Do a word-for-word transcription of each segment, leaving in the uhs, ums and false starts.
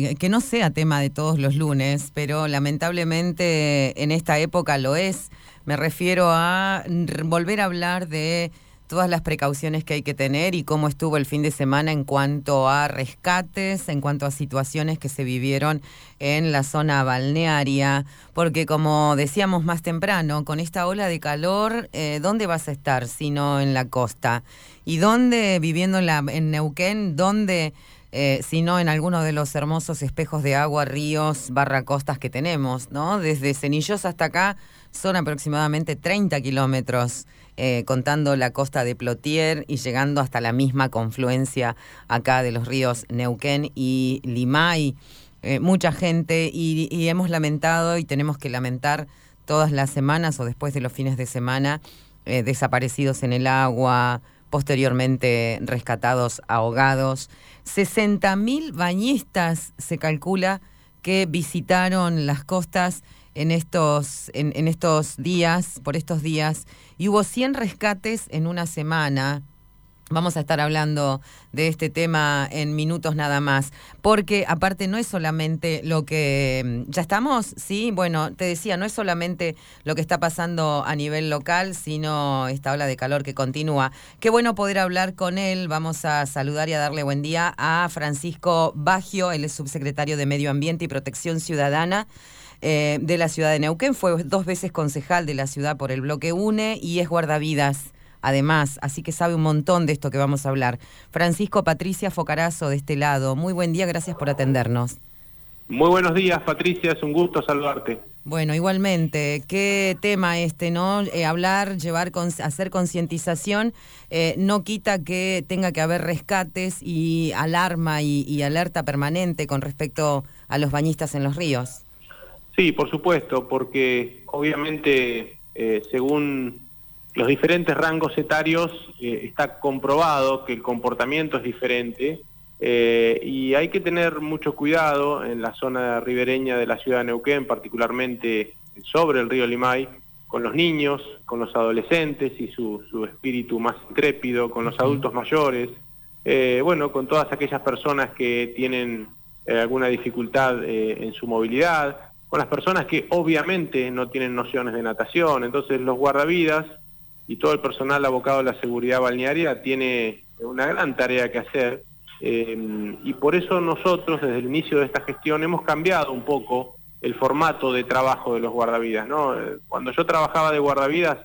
eh, que no sea tema de todos los lunes, pero lamentablemente en esta época lo es. Me refiero a volver a hablar de todas las precauciones que hay que tener y cómo estuvo el fin de semana en cuanto a rescates, en cuanto a situaciones que se vivieron en la zona balnearia, porque como decíamos más temprano, con esta ola de calor, eh, ¿dónde vas a estar si no en la costa? ¿Y dónde, viviendo en, la, en Neuquén, dónde, eh, si no en alguno de los hermosos espejos de agua, ríos, barra costas que tenemos, ¿no? Desde Cenillosa hasta acá son aproximadamente treinta kilómetros. Eh, contando la costa de Plotier y llegando hasta la misma confluencia acá de los ríos Neuquén y Limay. Eh, mucha gente y, y hemos lamentado y tenemos que lamentar todas las semanas o después de los fines de semana eh, desaparecidos en el agua, posteriormente rescatados ahogados. sesenta mil bañistas se calcula que visitaron las costas en estos, en, en estos días, por estos días, y hubo cien rescates en una semana. Vamos a estar hablando de este tema en minutos nada más, porque aparte no es solamente lo que... ¿Ya estamos? Sí, bueno, te decía, no es solamente lo que está pasando a nivel local, sino esta ola de calor que continúa. Qué bueno poder hablar con él. Vamos a saludar y a darle buen día a Francisco Baggio, él es subsecretario de Medio Ambiente y Protección Ciudadana Eh, de la ciudad de Neuquén, fue dos veces concejal de la ciudad por el bloque UNE y es guardavidas además, así que sabe un montón de esto que vamos a hablar. Francisco, Patricia Focarazo de este lado, muy buen día, gracias por atendernos. Muy buenos días, Patricia, es un gusto saludarte. Bueno, igualmente, qué tema este, ¿no? Eh, hablar, llevar, con, hacer concientización, eh, no quita que tenga que haber rescates y alarma y, y alerta permanente con respecto a los bañistas en los ríos. Sí, por supuesto, porque obviamente eh, según los diferentes rangos etarios eh, está comprobado que el comportamiento es diferente eh, y hay que tener mucho cuidado en la zona ribereña de la ciudad de Neuquén, particularmente sobre el río Limay, con los niños, con los adolescentes y su, su espíritu más intrépido, con los adultos mayores, eh, bueno, con todas aquellas personas que tienen eh, alguna dificultad eh, en su movilidad, con las personas que obviamente no tienen nociones de natación. Entonces los guardavidas y todo el personal abocado a la seguridad balnearia tiene una gran tarea que hacer eh, y por eso nosotros desde el inicio de esta gestión hemos cambiado un poco el formato de trabajo de los guardavidas, ¿no? Cuando yo trabajaba de guardavidas,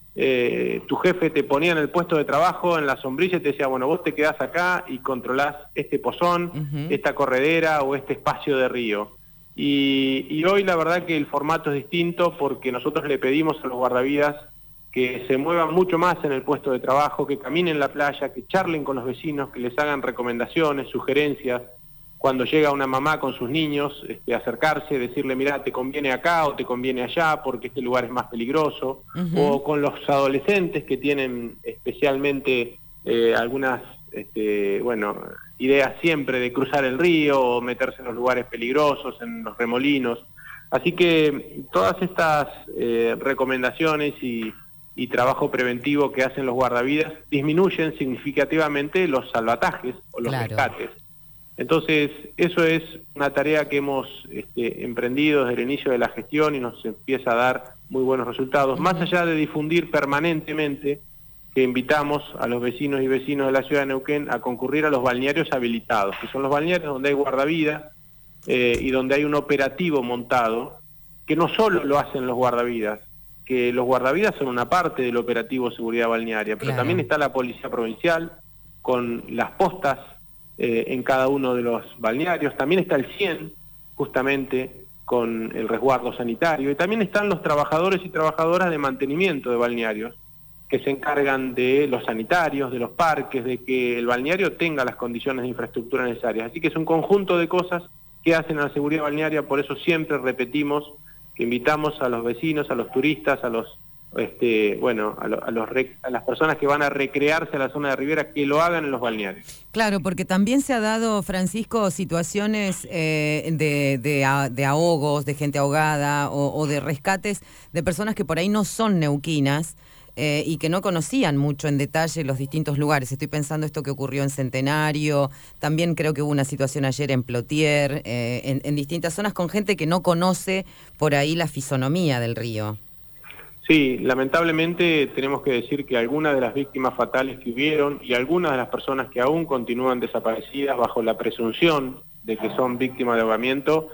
eh, tu jefe te ponía en el puesto de trabajo, en la sombrilla y te decía, bueno, vos te quedás acá y controlás este pozón, uh-huh. esta corredera o este espacio de río. Y, y hoy la verdad que el formato es distinto porque nosotros le pedimos a los guardavidas que se muevan mucho más en el puesto de trabajo, que caminen la playa, que charlen con los vecinos, que les hagan recomendaciones, sugerencias. Cuando llega una mamá con sus niños, este, acercarse, decirle, mirá, te conviene acá o te conviene allá porque este lugar es más peligroso. Uh-huh. O con los adolescentes que tienen especialmente eh, algunas... Este, bueno, ideas siempre de cruzar el río o meterse en los lugares peligrosos, en los remolinos. Así que todas estas eh, recomendaciones y, y trabajo preventivo que hacen los guardavidas disminuyen significativamente los salvatajes o los claro. rescates. Entonces, eso es una tarea que hemos este, emprendido desde el inicio de la gestión y nos empieza a dar muy buenos resultados. Uh-huh. Más allá de difundir permanentemente, que invitamos a los vecinos y vecinos de la ciudad de Neuquén a concurrir a los balnearios habilitados, que son los balnearios donde hay guardavidas eh, y donde hay un operativo montado, que no solo lo hacen los guardavidas, que los guardavidas son una parte del operativo de seguridad balnearia, pero claro. también está la Policía Provincial con las postas eh, en cada uno de los balnearios, también está el cien, justamente con el resguardo sanitario, y también están los trabajadores y trabajadoras de mantenimiento de balnearios, que se encargan de los sanitarios, de los parques, de que el balneario tenga las condiciones de infraestructura necesarias. Así que es un conjunto de cosas que hacen a la seguridad balnearia, por eso siempre repetimos que invitamos a los vecinos, a los turistas, a los este, bueno, a, lo, a, los rec, a las personas que van a recrearse a la zona de Ribera, que lo hagan en los balnearios. Claro, porque también se ha dado, Francisco, situaciones eh, de, de, de ahogos, de gente ahogada o, o de rescates de personas que por ahí no son neuquinas, eh, y que no conocían mucho en detalle los distintos lugares. Estoy pensando esto que ocurrió en Centenario, también creo que hubo una situación ayer en Plotier, eh, en, en distintas zonas con gente que no conoce por ahí la fisonomía del río. Sí, lamentablemente tenemos que decir que algunas de las víctimas fatales que hubieron y algunas de las personas que aún continúan desaparecidas bajo la presunción de que son víctimas de ahogamiento,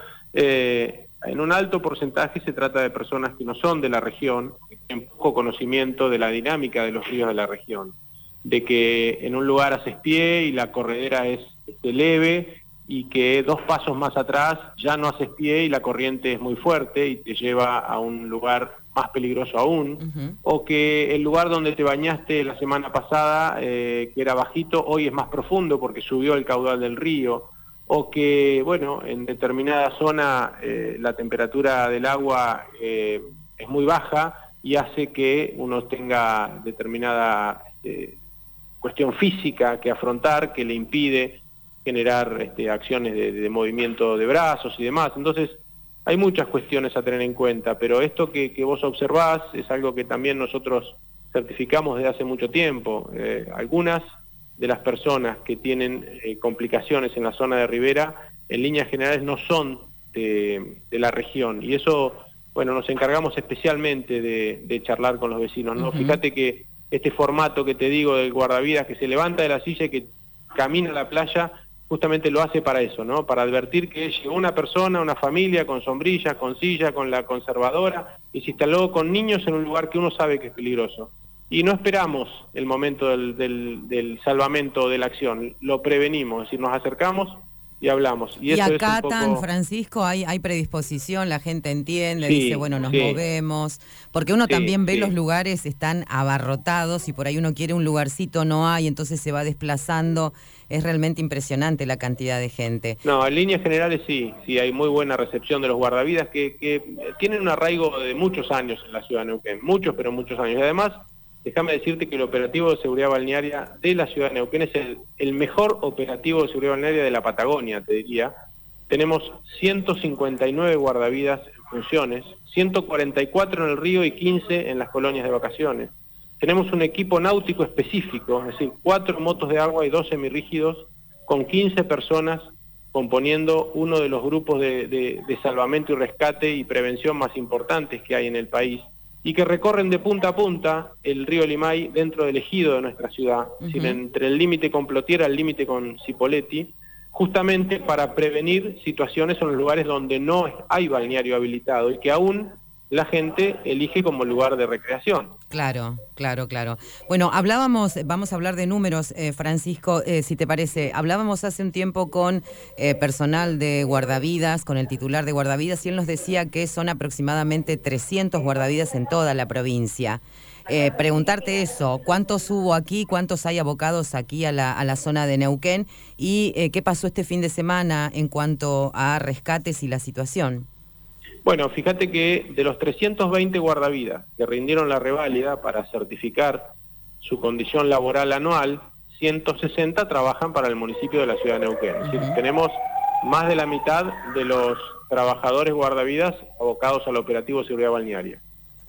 eh, en un alto porcentaje se trata de personas que no son de la región, que tienen poco conocimiento de la dinámica de los ríos de la región, de que en un lugar haces pie y la corredera es este, leve, y que dos pasos más atrás ya no haces pie y la corriente es muy fuerte y te lleva a un lugar más peligroso aún, uh-huh. o que el lugar donde te bañaste la semana pasada, eh, que era bajito, hoy es más profundo porque subió el caudal del río, o que, bueno, en determinada zona eh, la temperatura del agua eh, es muy baja y hace que uno tenga determinada eh, cuestión física que afrontar, que le impide generar este, acciones de, de movimiento de brazos y demás. Entonces, hay muchas cuestiones a tener en cuenta, pero esto que, que vos observás es algo que también nosotros certificamos desde hace mucho tiempo. Eh, algunas de las personas que tienen eh, complicaciones en la zona de Ribera, en líneas generales no son de, de la región, y eso, bueno, nos encargamos especialmente de, de charlar con los vecinos, ¿no? Uh-huh. Fíjate que este formato que te digo del guardavidas que se levanta de la silla y que camina a la playa, justamente lo hace para eso, ¿no? Para advertir que llegó una persona, una familia con sombrillas, con silla, con la conservadora, y se instaló con niños en un lugar que uno sabe que es peligroso. Y no esperamos el momento del, del, del salvamento de la acción, lo prevenimos, es decir, nos acercamos y hablamos. Y, y eso acatan, es un poco... Francisco, hay, hay predisposición, la gente entiende, sí, dice, bueno, nos sí. movemos, porque uno sí, también ve sí. los lugares están abarrotados y por ahí uno quiere un lugarcito, no hay, entonces se va desplazando. Es realmente impresionante la cantidad de gente. No, en líneas generales sí, sí hay muy buena recepción de los guardavidas que, que tienen un arraigo de muchos años en la ciudad de Neuquén, muchos, pero muchos años. Y además, déjame decirte que el operativo de seguridad balnearia de la ciudad de Neuquén es el, el mejor operativo de seguridad balnearia de la Patagonia, te diría. Tenemos ciento cincuenta y nueve guardavidas en funciones, ciento cuarenta y cuatro en el río y quince en las colonias de vacaciones. Tenemos un equipo náutico específico, es decir, cuatro motos de agua y dos semirrígidos, con quince personas componiendo uno de los grupos de, de, de salvamento y rescate y prevención más importantes que hay en el país, y que recorren de punta a punta el río Limay dentro del ejido de nuestra ciudad, uh-huh. es decir, entre el límite con Plotier al límite con Cipolletti, justamente para prevenir situaciones en los lugares donde no hay balneario habilitado y que aún la gente elige como lugar de recreación. Claro, claro, claro. Bueno, hablábamos, vamos a hablar de números, eh, Francisco, eh, si te parece. Hablábamos hace un tiempo con eh, personal de guardavidas, con el titular de guardavidas, y él nos decía que son aproximadamente trescientos guardavidas en toda la provincia. Eh, preguntarte eso, ¿cuántos hubo aquí, cuántos hay abocados aquí a la, a la zona de Neuquén? Y eh, ¿qué pasó este fin de semana en cuanto a rescates y la situación? Bueno, fíjate que de los trescientos veinte guardavidas que rindieron la reválida para certificar su condición laboral anual, ciento sesenta trabajan para el municipio de la ciudad de Neuquén. Uh-huh. Es decir, tenemos más de la mitad de los trabajadores guardavidas abocados al operativo de seguridad balnearia.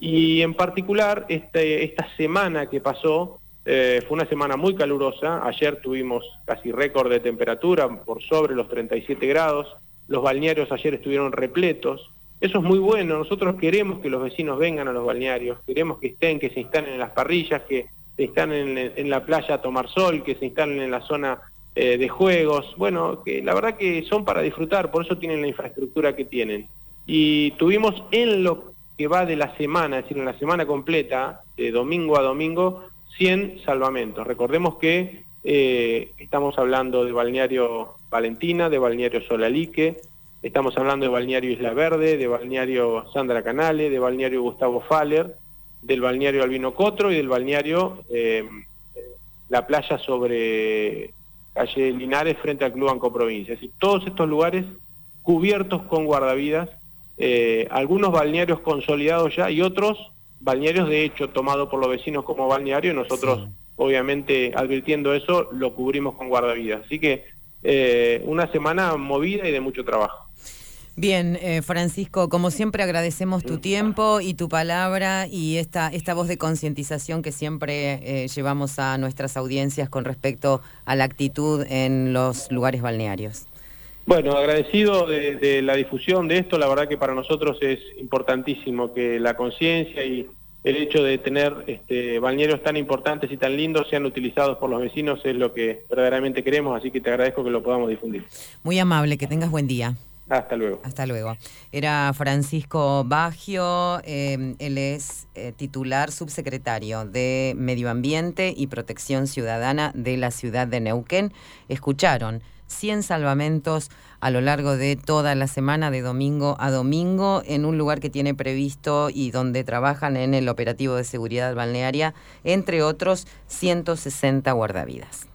Y en particular, este, esta semana que pasó eh, fue una semana muy calurosa. Ayer tuvimos casi récord de temperatura, por sobre los treinta y siete grados. Los balnearios ayer estuvieron repletos. Eso es muy bueno, nosotros queremos que los vecinos vengan a los balnearios, queremos que estén, que se instalen en las parrillas, que se instalen en, en la playa a tomar sol, que se instalen en la zona eh, de juegos, bueno, que la verdad que son para disfrutar, por eso tienen la infraestructura que tienen. Y tuvimos en lo que va de la semana, es decir, en la semana completa, de domingo a domingo, cien salvamentos. Recordemos que eh, estamos hablando de Balneario Valentina, de Balneario Solalique, estamos hablando de Balneario Isla Verde, de Balneario Sandra Canale, de Balneario Gustavo Faller, del Balneario Albino Cotro y del Balneario eh, La Playa sobre calle Linares frente al Club Banco Provincia. Es decir, todos estos lugares cubiertos con guardavidas, eh, algunos balnearios consolidados ya y otros balnearios de hecho tomados por los vecinos como balneario, y nosotros sí. obviamente advirtiendo eso lo cubrimos con guardavidas. Así que eh, una semana movida y de mucho trabajo. Bien, eh, Francisco, como siempre agradecemos tu tiempo y tu palabra y esta, esta voz de concientización que siempre eh, llevamos a nuestras audiencias con respecto a la actitud en los lugares balnearios. Bueno, agradecido de, de la difusión de esto, la verdad que para nosotros es importantísimo que la conciencia y el hecho de tener este, balnearios tan importantes y tan lindos sean utilizados por los vecinos es lo que verdaderamente queremos, así que te agradezco que lo podamos difundir. Muy amable, que tengas buen día. Hasta luego. Hasta luego. Era Francisco Baggio, eh, él es eh, titular subsecretario de Medio Ambiente y Protección Ciudadana de la ciudad de Neuquén. Escucharon cien salvamentos a lo largo de toda la semana, de domingo a domingo, en un lugar que tiene previsto y donde trabajan en el operativo de seguridad balnearia, entre otros, ciento sesenta guardavidas.